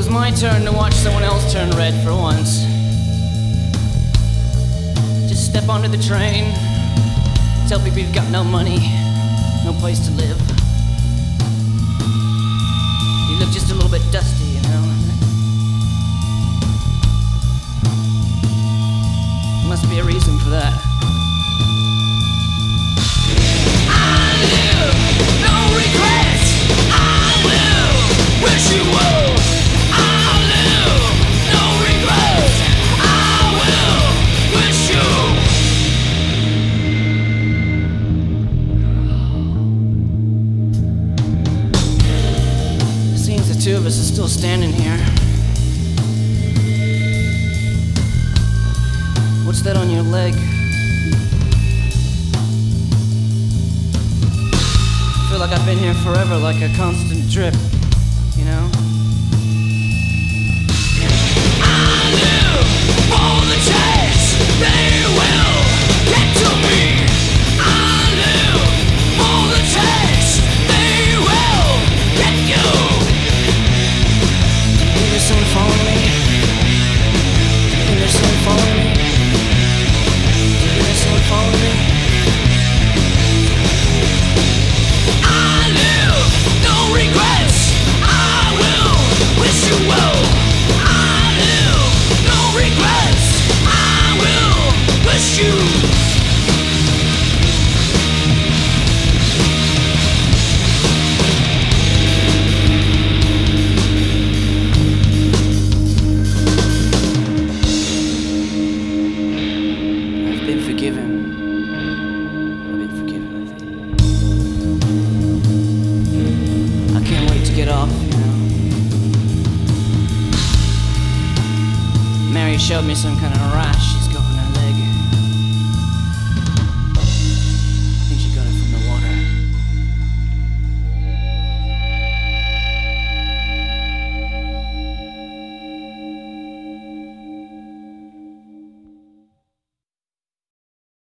was my turn to watch someone else turn red for once. Just step onto the train, tell people you've got no money, no place to live. You look just a little bit dusty, you know. Must be a reason for that. I live, no regrets. I will wish you well. I live, no regrets. I will wish you. Seems the two of us are still standing here. What's that on your leg? I feel like I've been here forever, like a constant drip, you know? I live for the chase, they will get to me. I live for the chase, they will get you. Do you think there's someone following me? Do you think there's someone following me? Follow me. I live, no regrets. I will wish you well. I live, no regrets. I will wish you. I've been forgiven. Get off, you know. Mary showed me some kind of rash she's